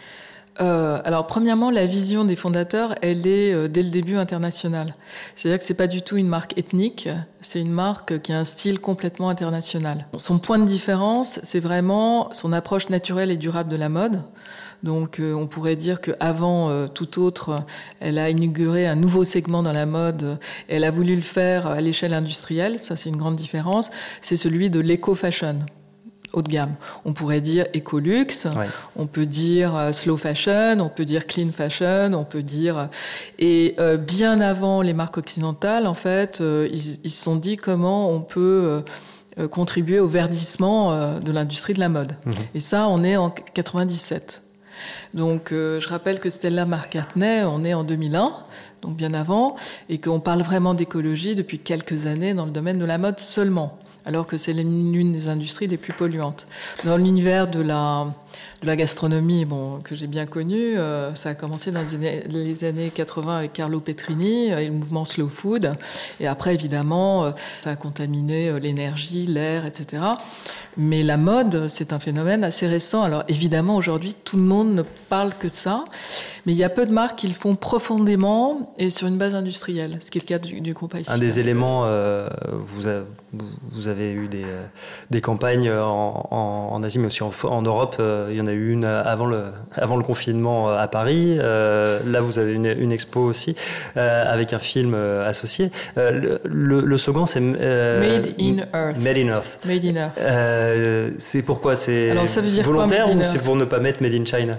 Euh, alors, premièrement, la vision des fondateurs, elle est euh, dès le début internationale. C'est-à-dire que c'est pas du tout une marque ethnique, c'est une marque qui a un style complètement international. Son point de différence, c'est vraiment son approche naturelle et durable de la mode. Donc, euh, on pourrait dire qu'avant euh, tout autre, elle a inauguré un nouveau segment dans la mode. Elle a voulu le faire à l'échelle industrielle. Ça, c'est une grande différence. C'est celui de l'éco-fashion, haut de gamme. On pourrait dire éco-luxe, ouais. On peut dire euh, slow fashion, on peut dire clean fashion, on peut dire... Et euh, bien avant les marques occidentales, en fait, euh, ils, ils se sont dit comment on peut... Euh, contribuer au verdissement euh, de l'industrie de la mode. Mmh. Et ça, on est en quatre-vingt-dix-sept. Donc, euh, je rappelle que Stella McCartney, on est en deux mille un, donc bien avant, et qu'on parle vraiment d'écologie depuis quelques années dans le domaine de la mode seulement, alors que c'est l'une des industries les plus polluantes. Dans l'univers de la, de la gastronomie, bon, que j'ai bien connu, euh, ça a commencé dans les années, les années quatre-vingts avec Carlo Petrini et le mouvement Slow Food. Et après, évidemment, euh, ça a contaminé euh, l'énergie, l'air, et cetera. Mais la mode, c'est un phénomène assez récent. Alors évidemment, aujourd'hui, tout le monde ne parle que de ça. Mais il y a peu de marques qui le font profondément et sur une base industrielle, ce qui est le cas du, du groupe iCycle. Un des éléments, euh, vous, a, vous avez eu des, des campagnes en, en, en Asie, mais aussi en, en Europe. Euh, il y en a eu une avant le, avant le confinement à Paris. Euh, là, vous avez une, une expo aussi, euh, avec un film associé. Euh, le, le slogan, c'est euh, Made in Earth. Made in Earth. Made in Earth. Euh, c'est pourquoi c'est Alors, ça veut dire volontaire quoi, ou c'est pour ne pas mettre Made in China?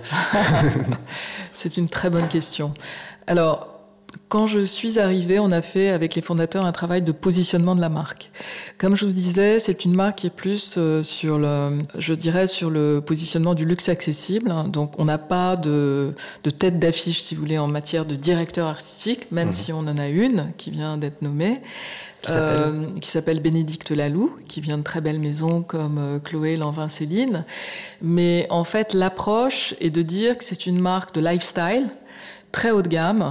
C'est une très bonne question. Alors, quand je suis arrivée, on a fait avec les fondateurs un travail de positionnement de la marque. Comme je vous disais, c'est une marque qui est plus euh, sur le, je dirais, sur le positionnement du luxe accessible. Donc, on n'a pas de, de tête d'affiche, si vous voulez, en matière de directeur artistique, même mmh. si on en a une qui vient d'être nommée. Qui s'appelle, euh, qui s'appelle Bénédicte Laloux, qui vient de très belles maisons comme euh, Chloé, Lanvin, Céline. Mais en fait, l'approche est de dire que c'est une marque de lifestyle, très haut de gamme,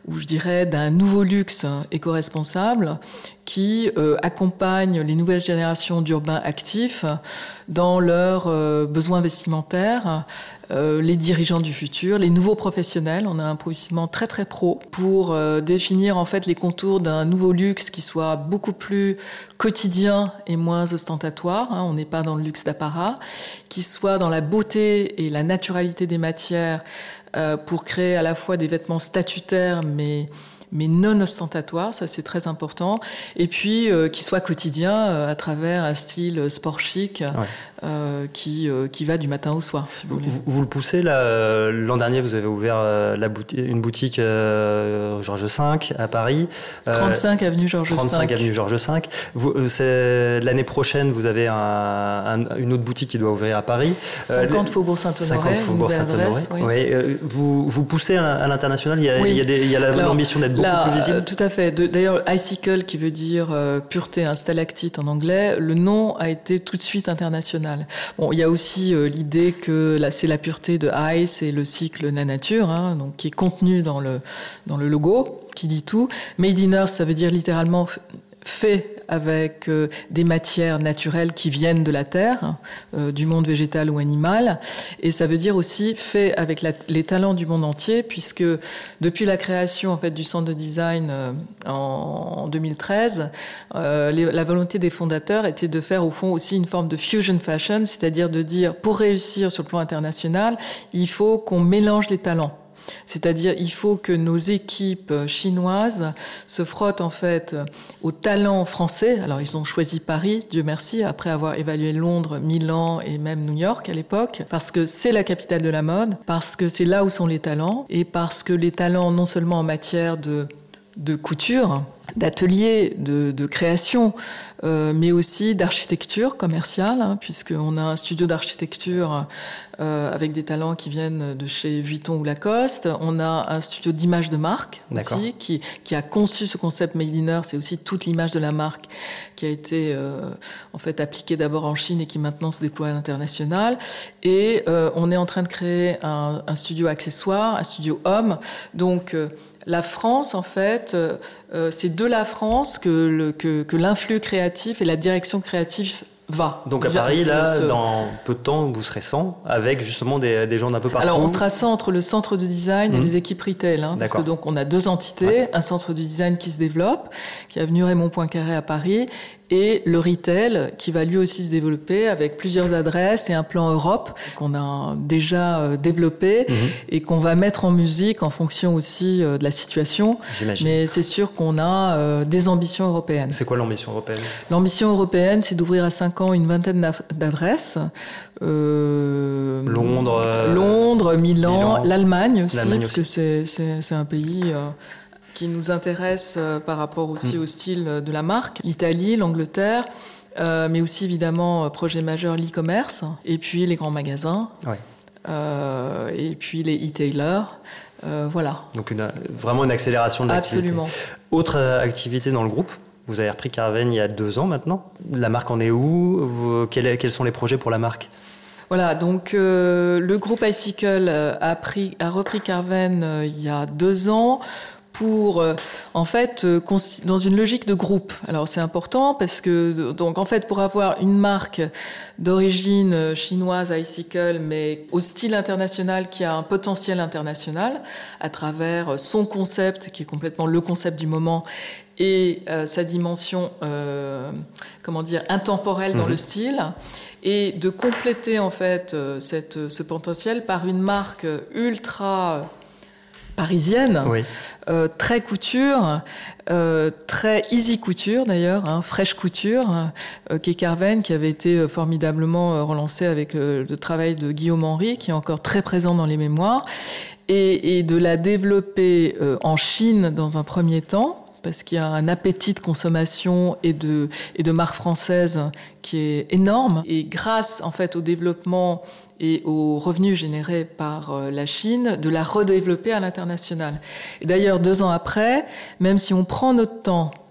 ou je dirais d'un nouveau luxe éco-responsable qui euh, accompagne les nouvelles générations d'urbains actifs dans leurs euh, besoins vestimentaires, euh, les dirigeants du futur, les nouveaux professionnels. On a un positionnement très très pro pour euh, définir en fait les contours d'un nouveau luxe qui soit beaucoup plus quotidien et moins ostentatoire. Hein, on n'est pas dans le luxe d'apparat, qui soit dans la beauté et la naturalité des matières euh, pour créer à la fois des vêtements statutaires mais mais non ostentatoire, ça c'est très important, et puis euh, qui soit quotidien euh, à travers un style sport chic ouais. euh, qui, euh, qui va du matin au soir, si vous voulez. Vous, vous le poussez, là, l'an dernier vous avez ouvert euh, la boutique, une boutique euh, Georges cinq à Paris. Euh, trente-cinq avenue Georges cinq. trente-cinq avenue Georges cinq. Vous, c'est, l'année prochaine, vous avez un, un, une autre boutique qui doit ouvrir à Paris. cinquante euh, Faubourg Saint-Honoré. cinquante Faubourg Saint-Honoré, adresse, oui. Oui. Euh, vous, vous poussez à, à l'international, il y a, oui. il y a, des, il y a la, Alors, l'ambition d'être beaucoup Là, plus visible. Tout à fait. De, d'ailleurs, icicle, qui veut dire euh, pureté, un stalactite en anglais, le nom a été tout de suite international. Bon, il y a aussi euh, l'idée que là, c'est la pureté de ice et le cycle de la nature, hein, donc qui est contenu dans le dans le logo, qui dit tout. Made in Earth, ça veut dire littéralement fait avec euh, des matières naturelles qui viennent de la terre, euh, du monde végétal ou animal, et ça veut dire aussi fait avec la, les talents du monde entier, puisque depuis la création en fait du centre de design euh, en, en deux mille treize, euh, les, la volonté des fondateurs était de faire au fond aussi une forme de fusion fashion, c'est-à-dire de dire pour réussir sur le plan international, il faut qu'on mélange les talents. C'est-à-dire, il faut que nos équipes chinoises se frottent en fait aux talents français. Alors, ils ont choisi Paris, Dieu merci, après avoir évalué Londres, Milan et même New York à l'époque, parce que c'est la capitale de la mode, parce que c'est là où sont les talents, et parce que les talents, non seulement en matière de, de couture, d'ateliers, de, de création, euh, mais aussi d'architecture commerciale, hein, puisqu'on a un studio d'architecture euh, avec des talents qui viennent de chez Vuitton ou Lacoste. On a un studio d'image de marque D'accord. aussi, qui, qui a conçu ce concept Made in Earth. C'est aussi toute l'image de la marque qui a été euh, en fait appliquée d'abord en Chine et qui maintenant se déploie à l'international. Et euh, on est en train de créer un, un studio accessoire, un studio homme. Donc euh, la France, en fait, euh, c'est de la France que, le, que, que l'influx créatif et la direction créative va. Donc à Paris, là, ce... dans peu de temps, vous serez cent, avec justement des, des gens d'un peu partout. Alors on sera cent entre le centre de design mmh. et les équipes retail, hein, parce que donc on a deux entités, ouais. un centre de design qui se développe, qui est avenue Raymond Poincaré à Paris, et le retail qui va lui aussi se développer avec plusieurs adresses et un plan Europe qu'on a déjà développé mmh. et qu'on va mettre en musique en fonction aussi de la situation. J'imagine. Mais c'est sûr qu'on a des ambitions européennes. C'est quoi l'ambition européenne ? L'ambition européenne, c'est d'ouvrir à cinq ans une vingtaine d'adresses. Euh, Londres, euh, Londres, Milan, Milan, l'Allemagne aussi, l'Allemagne parce aussi. que c'est, c'est, c'est un pays... Euh, qui nous intéresse euh, par rapport aussi mmh. au style de la marque. L'Italie, l'Angleterre, euh, mais aussi évidemment projet majeur l'e-commerce, et puis les grands magasins, ouais. euh, et puis les e-tailers. Euh, voilà. Donc une, vraiment une accélération de l'activité. Absolument. Autre activité dans le groupe, vous avez repris Carven il y a deux ans maintenant. La marque en est où ? vous, quels, quels sont les projets pour la marque ? Voilà, donc euh, le groupe icicle a, pris, a repris Carven euh, il y a deux ans. Pour, euh, en fait, euh, dans une logique de groupe. Alors, c'est important parce que, donc, en fait, pour avoir une marque d'origine chinoise, icicle, mais au style international, qui a un potentiel international, à travers son concept, qui est complètement le concept du moment, et euh, sa dimension, euh, comment dire, intemporelle mmh. dans le style, et de compléter, en fait, euh, cette, ce potentiel par une marque ultra parisienne, oui. euh, très couture, euh, très easy couture d'ailleurs, hein, fraîche couture, euh, qui est Carven, qui avait été formidablement euh, relancée avec le, le travail de Guillaume Henry, qui est encore très présent dans les mémoires, et, et de la développer euh, en Chine dans un premier temps, parce qu'il y a un appétit de consommation et de, et de marque française qui est énorme. Et grâce, en fait, au développement et aux revenus générés par la Chine, de la redévelopper à l'international. Et d'ailleurs, deux ans après, même si on prend notre temps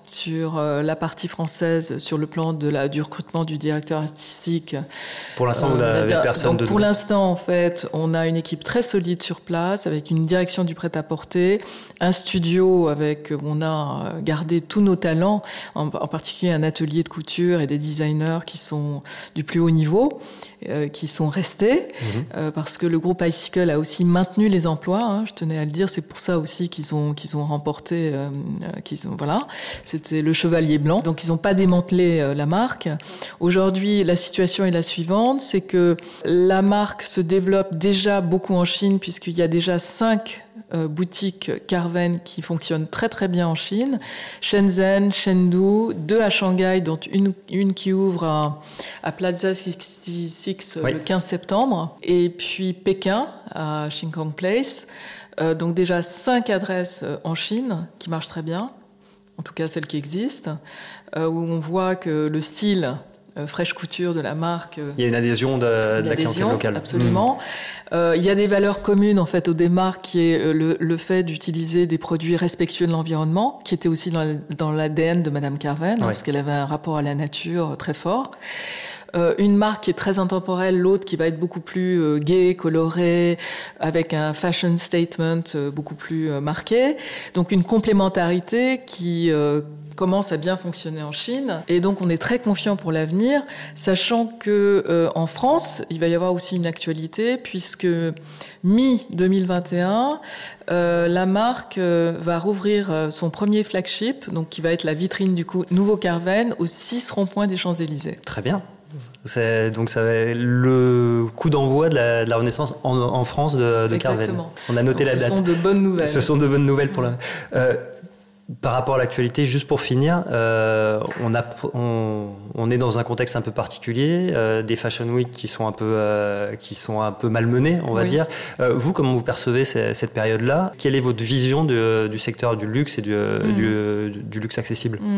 sur euh, la partie française, sur le plan de la, du recrutement du directeur artistique. Pour l'instant, vous n'avez euh, personne donc, de Pour l'instant, en fait, on a une équipe très solide sur place, avec une direction du prêt-à-porter, un studio avec où on a gardé tous nos talents, en, en particulier un atelier de couture et des designers qui sont du plus haut niveau, euh, qui sont restés, mmh. euh, parce que le groupe iCycle a aussi maintenu les emplois, hein, je tenais à le dire, c'est pour ça aussi qu'ils ont, qu'ils ont remporté, euh, qu'ils ont, voilà. C'était le Chevalier Blanc. Donc, ils n'ont pas démantelé euh, la marque. Aujourd'hui, la situation est la suivante, c'est que la marque se développe déjà beaucoup en Chine, puisqu'il y a déjà cinq euh, boutiques Carven qui fonctionnent très très bien en Chine. Shenzhen, Chengdu, deux à Shanghai, dont une, une qui ouvre à, à Plaza soixante-six oui. le quinze septembre. Et puis Pékin, à Xingkong Place. Euh, donc déjà cinq adresses en Chine qui marchent très bien. En tout cas celles qui existent, euh, où on voit que le style euh, fraîche couture de la marque... Euh, il y a une adhésion de, de la clientèle locale. Absolument. Mmh. Euh, il y a des valeurs communes en fait aux démarques, qui est le, le fait d'utiliser des produits respectueux de l'environnement, qui était aussi dans, dans l'A D N de Madame Carven, ouais. parce qu'elle avait un rapport à la nature très fort. Euh, une marque qui est très intemporelle, l'autre qui va être beaucoup plus euh, gaie, colorée, avec un fashion statement euh, beaucoup plus euh, marqué. Donc une complémentarité qui euh, commence à bien fonctionner en Chine. Et donc on est très confiant pour l'avenir, sachant que euh, en France, il va y avoir aussi une actualité, puisque mi deux mille vingt et un, euh, la marque euh, va rouvrir euh, son premier flagship, donc qui va être la vitrine du coup, nouveau Carven, aux six ronds-points des Champs-Élysées. Très bien. C'est, donc ça va être le coup d'envoi de la, de la Renaissance en, en France de, de Carven. Exactement. On a noté donc la ce date. Ce sont de bonnes nouvelles. Ce sont de bonnes nouvelles pour la... Euh, par rapport à l'actualité, juste pour finir, euh, on, a, on, on est dans un contexte un peu particulier, euh, des Fashion Week qui sont un peu, euh, qui sont un peu malmenées, on va oui. dire. Euh, vous, comment vous percevez ces, cette période-là ? Quelle est votre vision de, du secteur du luxe et du, mmh. du, du luxe accessible ? mmh.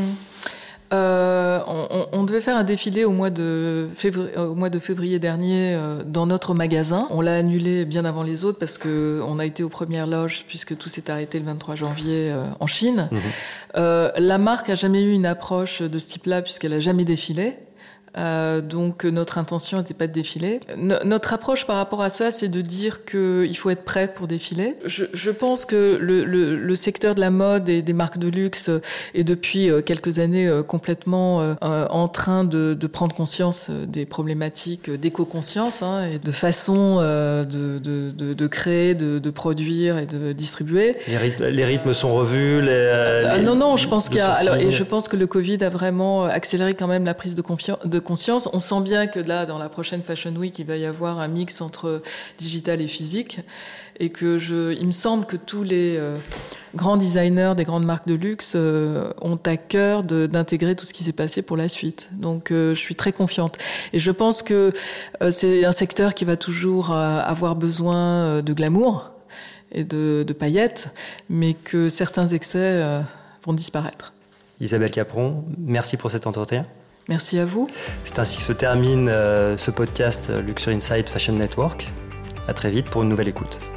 Euh, on, on devait faire un défilé au mois de février, au mois de février dernier euh, dans notre magasin. On l'a annulé bien avant les autres parce que on a été aux premières loges puisque tout s'est arrêté le vingt-trois janvier euh, en Chine. Mmh. Euh, la marque a jamais eu une approche de ce type-là puisqu'elle a jamais défilé. Euh, donc notre intention n'était pas de défiler. No- notre approche par rapport à ça, c'est de dire qu'il faut être prêt pour défiler. Je, je pense que le, le, le secteur de la mode et des marques de luxe est depuis quelques années complètement euh, en train de, de prendre conscience des problématiques d'éco-conscience hein, et de façon euh, de, de, de, de créer, de, de produire et de distribuer. Les rythmes, les rythmes sont revus. Les, euh, les, non, non, je pense qu'il y a. Alors, et je pense que le Covid a vraiment accéléré quand même la prise de confiance. De conscience. On sent bien que là, dans la prochaine Fashion Week, il va y avoir un mix entre digital et physique, et que je, il me semble que tous les euh, grands designers des grandes marques de luxe euh, ont à cœur de, d'intégrer tout ce qui s'est passé pour la suite. Donc, euh, je suis très confiante. Et je pense que euh, c'est un secteur qui va toujours euh, avoir besoin de glamour et de, de paillettes, mais que certains excès euh, vont disparaître. Isabelle Capron, merci pour cet entretien. Merci à vous. C'est ainsi que se termine euh, ce podcast Luxury Insight Fashion Network. À très vite pour une nouvelle écoute.